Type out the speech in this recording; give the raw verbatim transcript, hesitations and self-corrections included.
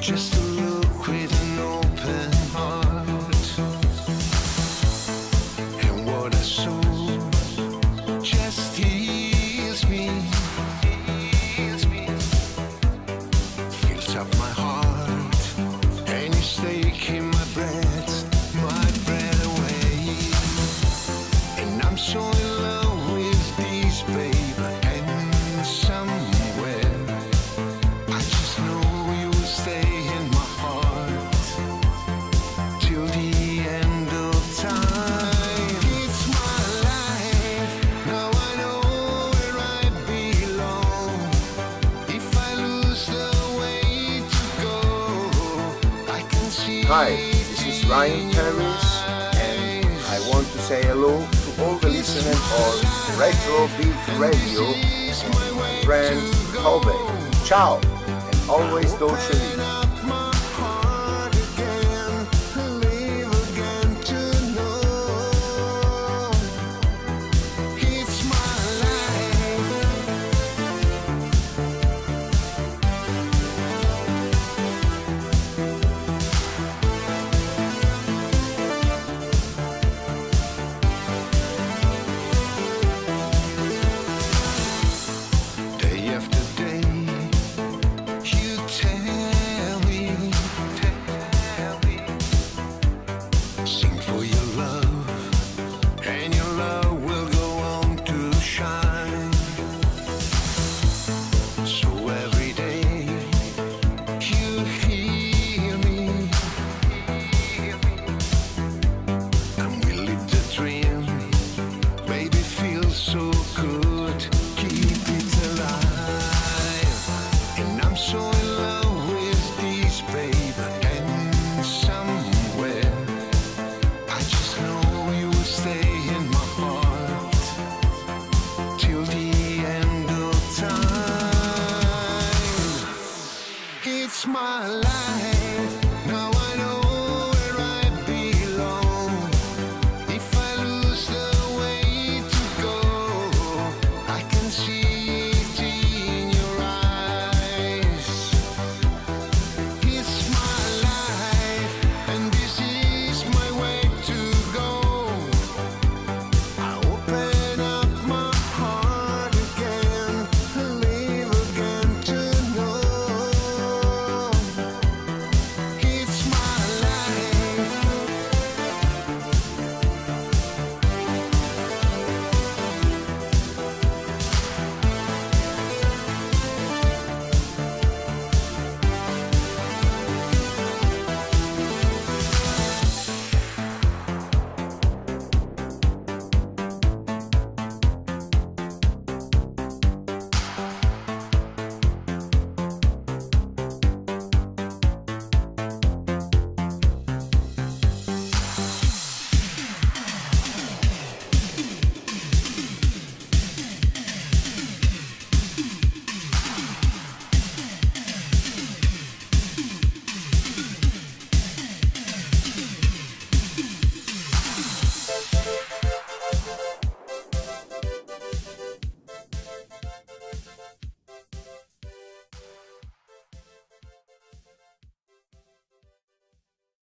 just to look with an open heart. And what I saw just heals me, fills up my heart, and it's taking my breath, my breath away. And I'm so in love with this babe, and somewhere I just know you will stay in my heart till the end of time. It's my life, now I know where I belong. If I lose the way to go, I can see. Hi, this is Ryan Paris, and I want to say hello to all the listeners of Retro Beat Radio and my friend Kobe. Ciao, and always Dolce Vita. Day after day, you tell me, tell me, sing for your love, and your love will go on to shine. So every day, you hear me, hear me, and we live the dream. Baby, feels so good, keep it alive. And I'm so in love with this babe, and somewhere I just know you will stay in my heart till the end of time. It's my life,